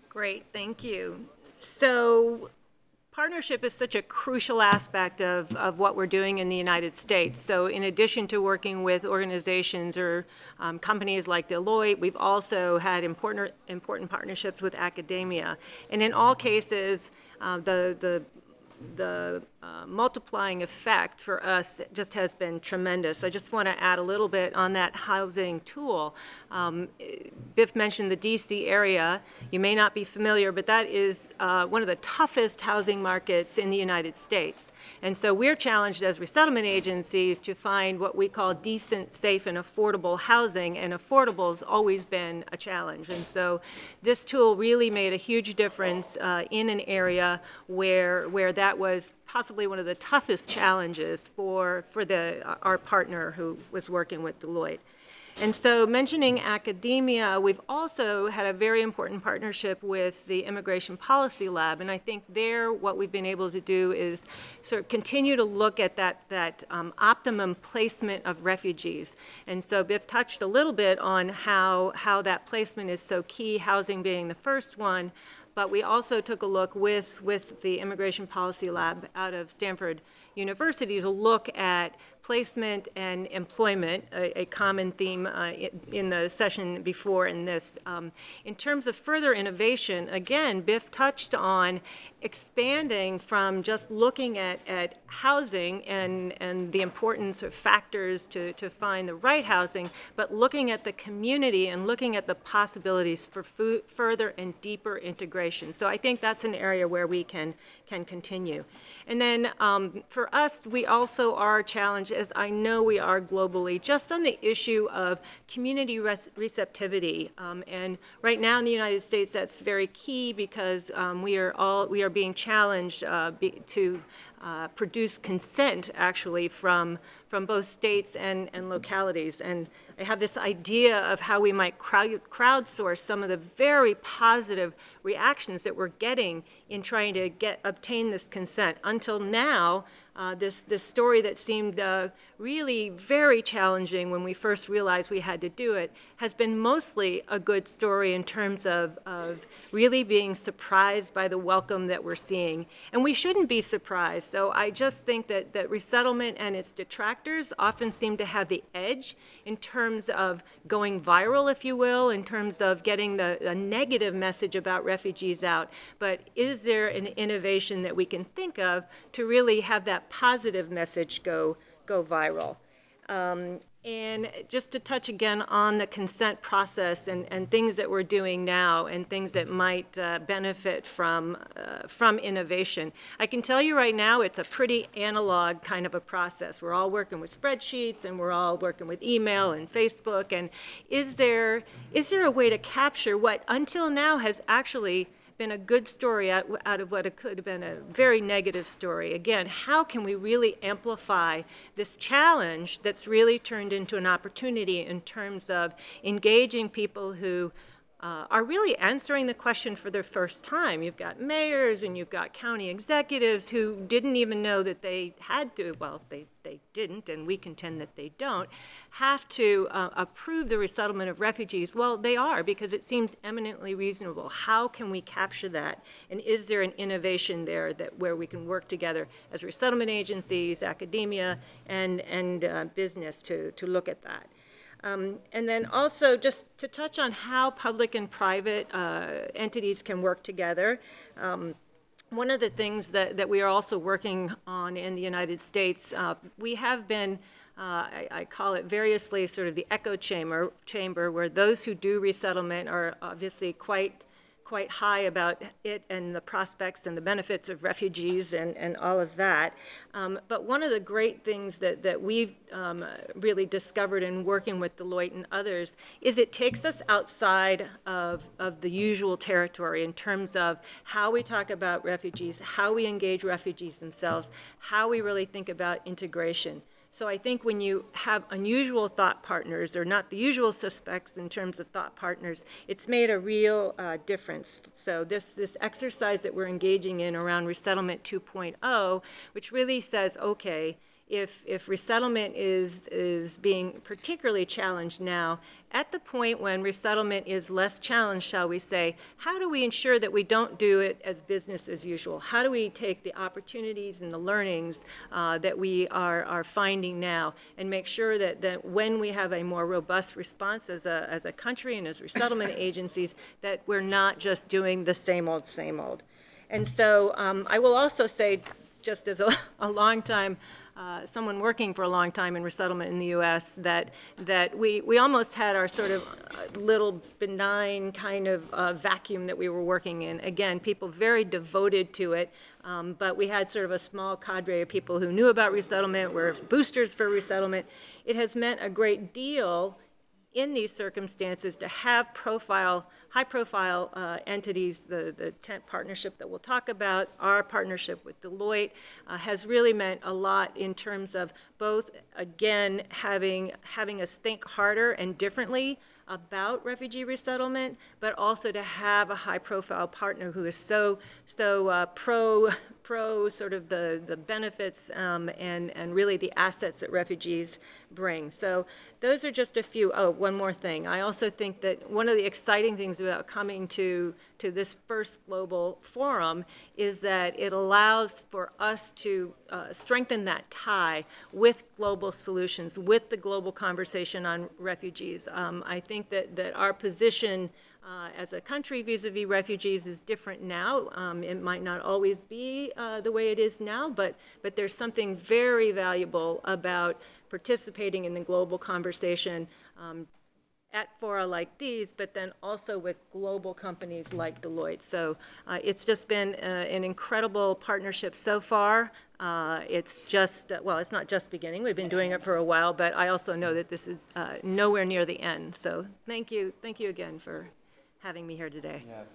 Great, thank you. So partnership is such a crucial aspect of what we're doing in the United States. So in addition to working with organizations or companies like Deloitte, we've also had important partnerships with academia. And in all cases, the multiplying effect for us just has been tremendous. I just want to add a little bit on that housing tool. Biff mentioned the DC area. You may not be familiar, but that is one of the toughest housing markets in the United States. And so we're challenged as resettlement agencies to find what we call decent, safe, and affordable housing, and affordable has always been a challenge. And so this tool really made a huge difference in an area where that was possibly one of the toughest challenges for our partner who was working with Deloitte. And so mentioning academia, we've also had a very important partnership with the Immigration Policy Lab. And I think there what we've been able to do is sort of continue to look at that optimum placement of refugees. And so Biff touched a little bit on how that placement is so key, housing being the first one. But we also took a look with the Immigration Policy Lab out of Stanford University to look at placement and employment, a common theme in the session before in this. In terms of further innovation, again, Biff touched on expanding from just looking at housing and the importance of factors to find the right housing, but looking at the community and looking at the possibilities for further and deeper integration. So I think that's an area where we can continue. And then for us, we also are challenged, as I know we are globally, just on the issue of community receptivity. And right now in the United States, that's very key because we are being challenged to produce consent actually from both states and localities. And I have this idea of how we might crowdsource some of the very positive reactions that we're getting in trying to obtain this consent. Until now, this story that seemed really very challenging when we first realized we had to do it has been mostly a good story in terms of really being surprised by the welcome that we're seeing. And we shouldn't be surprised. So I just think that resettlement and its detractors often seem to have the edge in terms of going viral, if you will, in terms of getting the negative message about refugees out. But is there an innovation that we can think of to really have that positive message go viral? And just to touch again on the consent process and things that we're doing now and things that might benefit from innovation. I can tell you right now it's a pretty analog kind of a process. We're all working with spreadsheets and we're all working with email and Facebook. And is there a way to capture what until now has actually been a good story out of what it could have been a very negative story? Again, how can we really amplify this challenge that's really turned into an opportunity in terms of engaging people who are really answering the question for the first time? You've got mayors and you've got county executives who didn't even know that they had to, well, they didn't, and we contend that they don't, have to approve the resettlement of refugees. Well, they are, because it seems eminently reasonable. How can we capture that? And is there an innovation there where we can work together as resettlement agencies, academia, and business to look at that? And then also just to touch on how public and private entities can work together. One of the things that we are also working on in the United States, we have been, I call it variously sort of the echo chamber, where those who do resettlement are obviously quite high about it and the prospects and the benefits of refugees and all of that. But one of the great things that we've really discovered in working with Deloitte and others is it takes us outside of the usual territory in terms of how we talk about refugees, how we engage refugees themselves, how we really think about integration. So I think when you have unusual thought partners, or not the usual suspects in terms of thought partners, it's made a real difference. So this exercise that we're engaging in around Resettlement 2.0, which really says, okay, if resettlement is being particularly challenged now, at the point when resettlement is less challenged, shall we say, how do we ensure that we don't do it as business as usual? How do we take the opportunities and the learnings that we are finding now and make sure that when we have a more robust response as a country and as resettlement agencies, that we're not just doing the same old, same old. And so I will also say, just as a long time, someone working for a long time in resettlement in the U.S., that we almost had our sort of little benign kind of vacuum that we were working in. Again, people very devoted to it, but we had sort of a small cadre of people who knew about resettlement, were boosters for resettlement. It has meant a great deal in these circumstances to have high-profile entities. The tent partnership that we'll talk about, our partnership with Deloitte, has really meant a lot in terms of both, again, having us think harder and differently about refugee resettlement, but also to have a high-profile partner who is so pro sort of the benefits and really the assets that refugees bring. So those are just a few. Oh, one more thing. I also think that one of the exciting things about coming to this first global forum is that it allows for us to strengthen that tie with global solutions, with the global conversation on refugees. I think that our position as a country vis-a-vis refugees is different now. It might not always be the way it is now, but there's something very valuable about participating in the global conversation at fora like these, but then also with global companies like Deloitte. So it's just been an incredible partnership so far. It's just, well, it's not just beginning. We've been doing it for a while, but I also know that this is nowhere near the end. So thank you again for having me here today. Yeah.